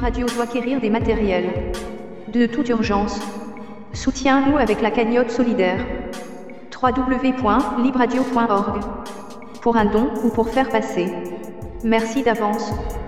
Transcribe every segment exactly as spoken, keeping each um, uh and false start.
Radio doit acquérir des matériels de toute urgence. Soutiens-nous avec la cagnotte solidaire. w w w point libradio point org pour un don ou pour faire passer. Merci d'avance.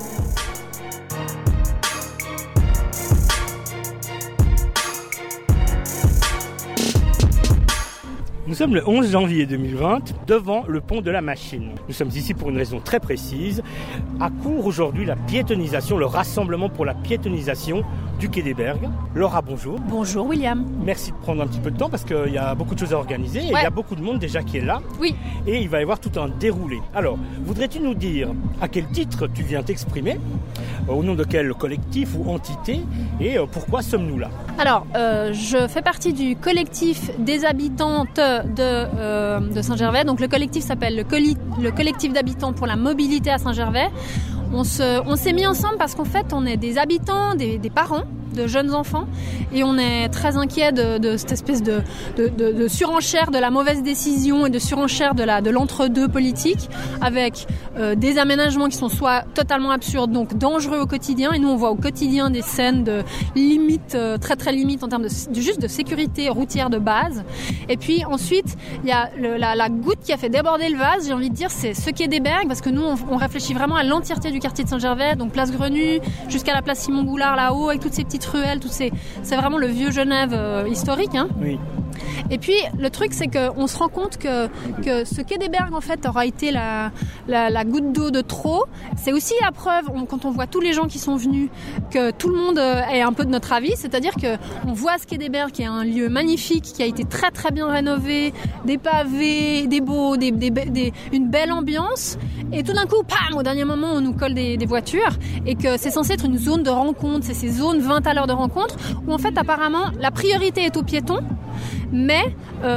Nous sommes le onze janvier deux mille vingt, devant le pont de la Machine. Nous sommes ici pour une raison très précise. À court aujourd'hui la piétonisation, le rassemblement pour la piétonisation du quai des Bergues. Laura, bonjour. Bonjour William. Merci de prendre un petit peu de temps parce qu'il y a beaucoup de choses à organiser et ouais. il y a beaucoup de monde déjà qui est là. Oui. Et il va y avoir tout un déroulé. Alors, voudrais-tu nous dire à quel titre tu viens t'exprimer, au nom de quel collectif ou entité et pourquoi sommes-nous là ? Alors, euh, je fais partie du collectif des habitantes de, euh, de Saint-Gervais. Donc le collectif s'appelle le, Coli- le collectif d'habitants pour la mobilité à Saint-Gervais. On, se, on s'est mis ensemble parce qu'en fait, on est des habitants, des, des parents de jeunes enfants et on est très inquiets de, de cette espèce de, de, de, de surenchère de la mauvaise décision et de surenchère de, la, de l'entre-deux politique avec euh, des aménagements qui sont soit totalement absurdes, donc dangereux au quotidien, et nous on voit au quotidien des scènes de limite, euh, très très limite en termes de, de juste de sécurité routière de base. Et puis ensuite il y a le, la, la goutte qui a fait déborder le vase, j'ai envie de dire, c'est ce quai des Bergues, parce que nous on, on réfléchit vraiment à l'entièreté du quartier de Saint-Gervais, donc place Grenu jusqu'à la place Simon Goulard là-haut, avec toutes ces petites ruelles, toutes ces... c'est vraiment le vieux Genève euh, historique, hein. Oui. Et puis le truc c'est qu'on se rend compte que, que ce quai des Bergues en fait aura été la, la, la goutte d'eau de trop. C'est aussi la preuve, on, quand on voit tous les gens qui sont venus, que tout le monde est un peu de notre avis, c'est-à-dire qu'on voit ce quai des Bergues qui est un lieu magnifique, qui a été très très bien rénové, des pavés, des beaux, des, des, des, une belle ambiance, et tout d'un coup, pam, au dernier moment on nous colle des, des voitures, et que c'est censé être une zone de rencontre, c'est ces zones vingt à l'heure de rencontre, où en fait apparemment la priorité est aux piétons, mais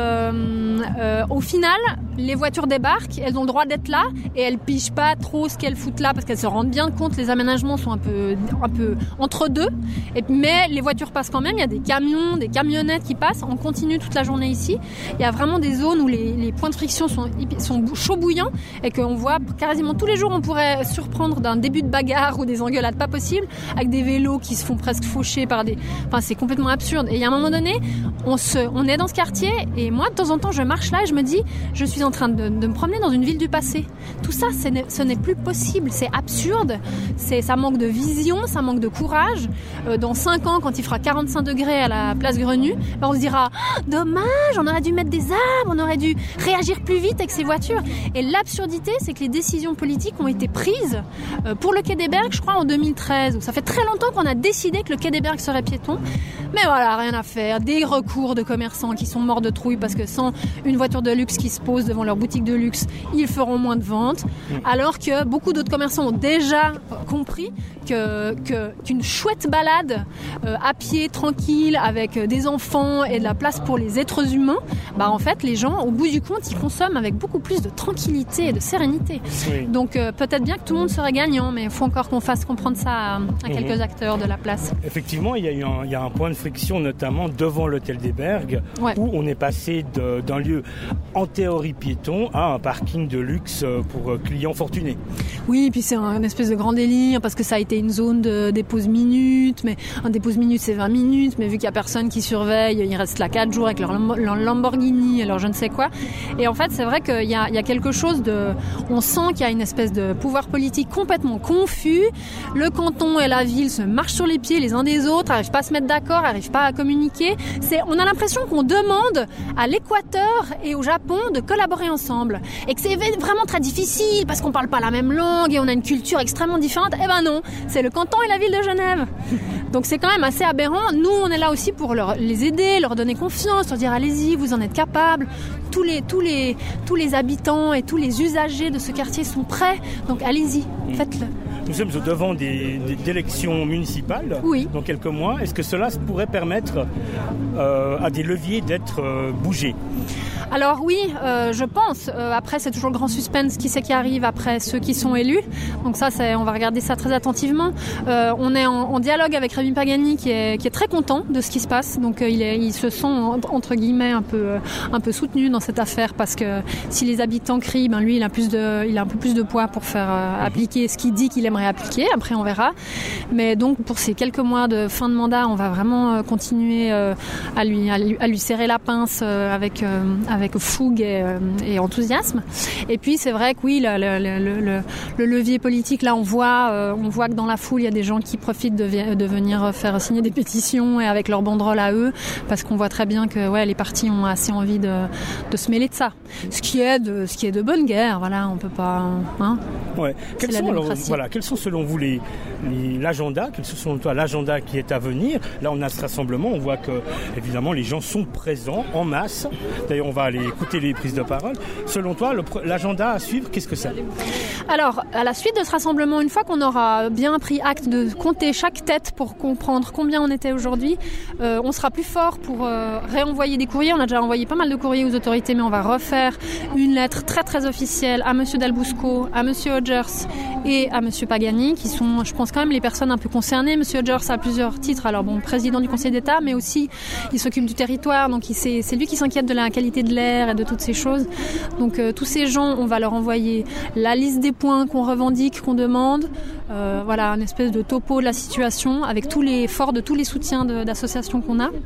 euh, euh, au final les voitures débarquent, elles ont le droit d'être là et elles pigent pas trop ce qu'elles foutent là parce qu'elles se rendent bien compte, les aménagements sont un peu, un peu entre deux, et, mais les voitures passent quand même, il y a des camions, des camionnettes qui passent, on continue toute la journée ici, il y a vraiment des zones où les, les points de friction sont, sont chauds bouillants et qu'on voit quasiment tous les jours, on pourrait surprendre d'un début de bagarre ou des engueulades pas possibles avec des vélos qui se font presque faucher par des... Enfin c'est complètement absurde, et il y a un moment donné on, se, on est dans ce quartier et moi de temps en temps je marche là et je me dis je suis en train de, de me promener dans une ville du passé. Tout ça ce n'est, ce n'est plus possible, c'est absurde, c'est, ça manque de vision, ça manque de courage. Euh, dans cinq ans quand il fera quarante-cinq degrés à la place Grenu, ben on se dira oh, dommage, on aurait dû mettre des arbres, on aurait dû réagir plus vite avec ces voitures. Et l'absurdité c'est que les décisions politiques ont été prises euh, pour le quai des Bergues je crois en deux mille treize, donc ça fait très longtemps qu'on a décidé que le quai des Bergues serait piéton, mais voilà, rien à faire, des recours de commerçants qui sont morts de trouille parce que sans une voiture de luxe qui se pose devant leur boutique de luxe, ils feront moins de ventes, alors que beaucoup d'autres commerçants ont déjà compris que, que, qu'une chouette balade euh, à pied, tranquille, avec des enfants et de la place pour les êtres humains, bah en fait les gens au bout du compte ils consomment avec beaucoup plus de tranquillité et de sérénité. Oui. Donc euh, peut-être bien que tout le monde serait gagnant, mais il faut encore qu'on fasse comprendre ça à, à quelques mmh. acteurs de la place. Effectivement, il y a eu un, il y a un point de friction notamment devant l'hôtel des Bergues, ouais. où on est passé de, d'un lieu en théorie piéton à un parking de luxe pour clients fortunés. Oui, puis c'est un espèce de grand délire parce que ça a été une zone de dépose minutes, mais un dépose minutes c'est vingt minutes, mais vu qu'il n'y a personne qui surveille, ils restent là quatre jours avec leur, leur Lamborghini et leur je ne sais quoi. Et en fait c'est vrai qu'il y a, il y a quelque chose de... On sent qu'il y a une espèce de pouvoir politique complètement confus. Le canton et la ville se marchent sur les pieds les uns des autres, n'arrivent pas à se mettre d'accord, n'arrivent pas à communiquer. C'est, on a l'impression qu'on demande à l'Équateur et au Japon de collaborer ensemble. Et que c'est vraiment très difficile parce qu'on parle pas la même langue et on a une culture extrêmement différente. Eh ben non, c'est le canton et la ville de Genève. Donc c'est quand même assez aberrant. Nous, on est là aussi pour leur, les aider, leur donner confiance, leur dire allez-y, vous en êtes capables. Tous les, tous les, tous les habitants et tous les usagers de ce quartier sont prêts. Donc allez-y, faites-le. Nous sommes au devant des, des, d'élections municipales oui. dans quelques mois. Est-ce que cela pourrait permettre euh, à des leviers d'être euh, bougés ? Alors oui, euh, je pense. Euh, après, c'est toujours le grand suspense qui c'est qui arrive après ceux qui sont élus. Donc ça, c'est, on va regarder ça très attentivement. Euh, on est en, en dialogue avec Rémi Pagani qui est, qui est très content de ce qui se passe. Donc euh, il, est, il se sent entre guillemets un peu, un peu soutenu dans cette affaire parce que si les habitants crient, ben lui, il a plus de, il a un peu plus de poids pour faire euh, appliquer ce qu'il dit qu'il aimerait appliquer. Après, on verra. Mais donc pour ces quelques mois de fin de mandat, on va vraiment euh, continuer euh, à lui, à lui, à lui serrer la pince euh, avec, euh, avec fougue et, euh, et enthousiasme. Et puis c'est vrai que oui, le, le, le, le, le levier politique, là, on voit, euh, on voit que dans la foule, il y a des gens qui profitent de, de venir faire signer des pétitions et avec leurs banderoles à eux, parce qu'on voit très bien que ouais, les partis ont assez envie de, de se mêler de ça. Ce qui est de, ce qui est de bonne guerre. Voilà, on peut pas. Hein, ouais. Quels sont alors, voilà, quels sont selon vous les, les l'agenda, quels sont selon toi l'agenda qui est à venir? Là, on a ce rassemblement, on voit que évidemment les gens sont présents en masse. D'ailleurs, on va aller écouter les prises de parole. Selon toi, le, l'agenda à suivre, qu'est-ce que c'est? Alors, à la suite de ce rassemblement, une fois qu'on aura bien pris acte de compter chaque tête pour comprendre combien on était aujourd'hui, euh, on sera plus fort pour euh, réenvoyer des courriers. On a déjà envoyé pas mal de courriers aux autorités, mais on va refaire une lettre très très officielle à Monsieur Dalbousco, à Monsieur Hodgers et à Monsieur Pagani, qui sont, je pense, quand même les personnes un peu concernées. Monsieur Hodgers a plusieurs titres. Alors bon, président du Conseil d'État, mais aussi il s'occupe du territoire, donc il, c'est, c'est lui qui s'inquiète de la qualité de l'air et de toutes ces choses. Donc euh, tous ces gens, on va leur envoyer la liste des points qu'on revendique, qu'on demande, euh, voilà, une espèce de topo de la situation avec tous les forts de tous les soutiens de, d'associations qu'on a. Mmh.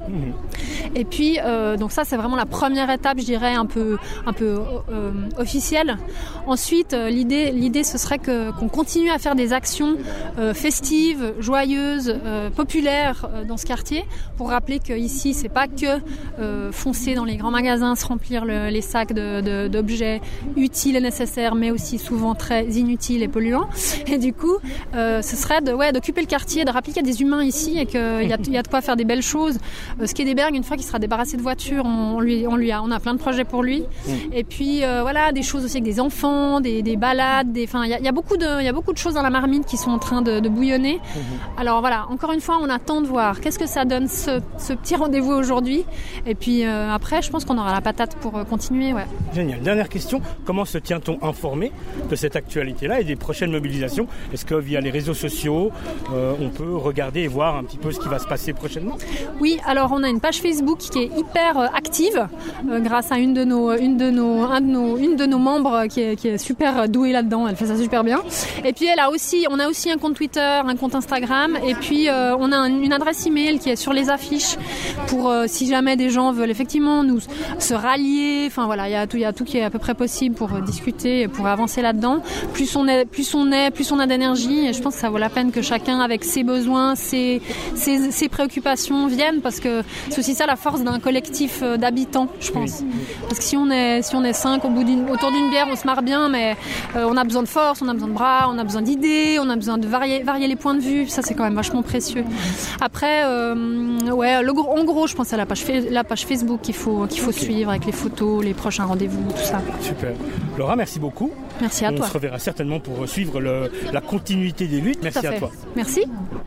Et puis euh, donc ça c'est vraiment la première étape, je dirais un peu un peu euh, officielle. Ensuite euh, l'idée l'idée ce serait que qu'on continue à faire des actions euh, festives, joyeuses, euh, populaires euh, dans ce quartier, pour rappeler que ici c'est pas que euh, foncer dans les grands magasins, se remplir le, les sacs de, de, d'objets utiles et nécessaires, mais aussi souvent très inutiles et polluants. Et du coup, euh, ce serait de, ouais, d'occuper le quartier, de rappeler qu'il y a des humains ici et qu'il y a, il y a de quoi faire des belles choses. Euh, Skedeberg, une fois qu'il sera débarrassé de voitures, on, on lui, on lui a, on a plein de projets pour lui. Et puis euh, voilà, des choses aussi avec des enfants, des, des balades, des, enfin, il y a, il y a beaucoup de, il y a beaucoup de choses dans la marmite qui sont en train de, de bouillonner. Alors voilà, encore une fois, on attend de voir qu'est-ce que ça donne ce, ce petit rendez-vous aujourd'hui. Et puis euh, après, je pense qu'on aura la patate pour euh, continuer. Ouais. Génial. Dernière question, comment se tient-on informé de cette actualité-là et des prochaines mobilisations? Est-ce que via les réseaux sociaux, euh, on peut regarder et voir un petit peu ce qui va se passer prochainement? Oui, alors on a une page Facebook qui est hyper euh, active euh, grâce à une de nos, une de nos, un de nos, une de nos membres qui est, qui est super douée là-dedans. Elle fait ça super bien. Et puis elle a aussi, on a aussi un compte Twitter, un compte Instagram, et puis euh, on a un, une adresse email qui est sur les affiches pour euh, si jamais des gens veulent effectivement nous se rallier. Enfin voilà, il y a tout, il y a tout qui est à peu près possible pour euh, discuter, pour avancer là-dedans. Plus on est, plus on est, plus on a d'énergie. Et je pense que ça vaut la peine que chacun, avec ses besoins, ses, ses, ses préoccupations, vienne, parce que c'est aussi ça la force d'un collectif euh, d'habitants, je pense. Oui. Parce que si on est, si on est cinq au bout d'une, autour d'une bière, on se marre bien, mais euh, on a besoin de force, on a besoin de bras, on a besoin d'idées, on a besoin de varier, varier les points de vue. Ça, c'est quand même vachement précieux. Après, euh, ouais, le, en gros, je pense à la page, la page Facebook qu'il faut, qu'il faut okay. suivre avec les photos, les prochains rendez-vous, tout ça. Super. Laura, merci beaucoup. Merci à on toi. On se reverra certainement pour suivre le, la continuité des luttes. Merci à, à toi. Merci.